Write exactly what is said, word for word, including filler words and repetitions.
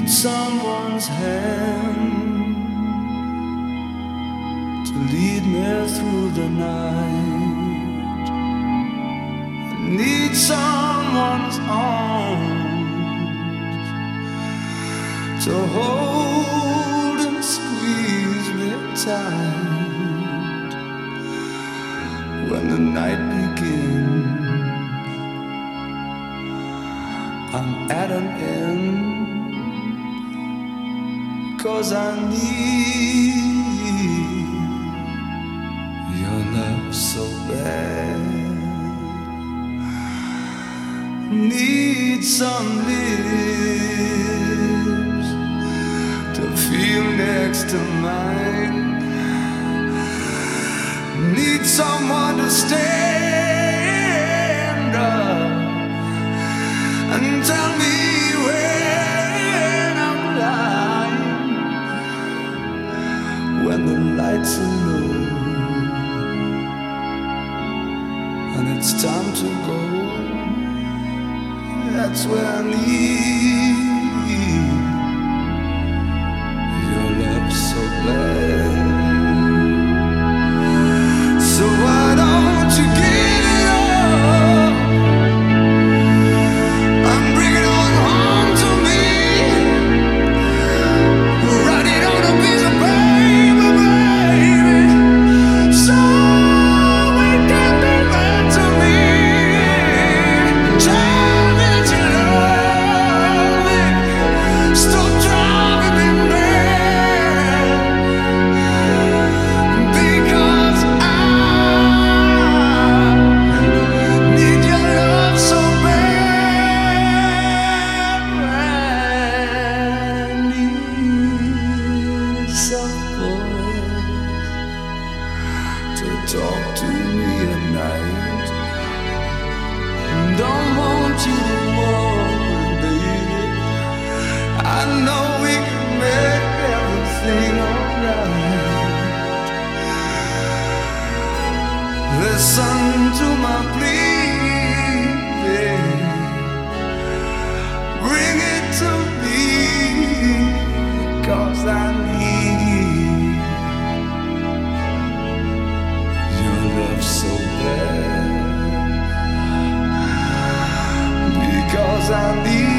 Someone's hand to lead me through the night. I need someone's arms to hold and squeeze me tight when the night begins. I'm at an end, 'cause I need your love so bad. Need some lips to feel next to mine. Need someone to stand up and tell me when I'm lying. When the lights are low and it's time to go, that's where I need your love so bad. So why don't you get it up and bring it on home to me? Write it on a piece of paper, baby, so it can be read to me. Tell me that you love me. Stop driving me mad, because I need your love so bad. I need some voice to talk to me at night. Don't want you to worry, baby. I know we can make everything alright. Listen to my plea, baby. Bring it to me, 'cause I need your love so bad. Because I need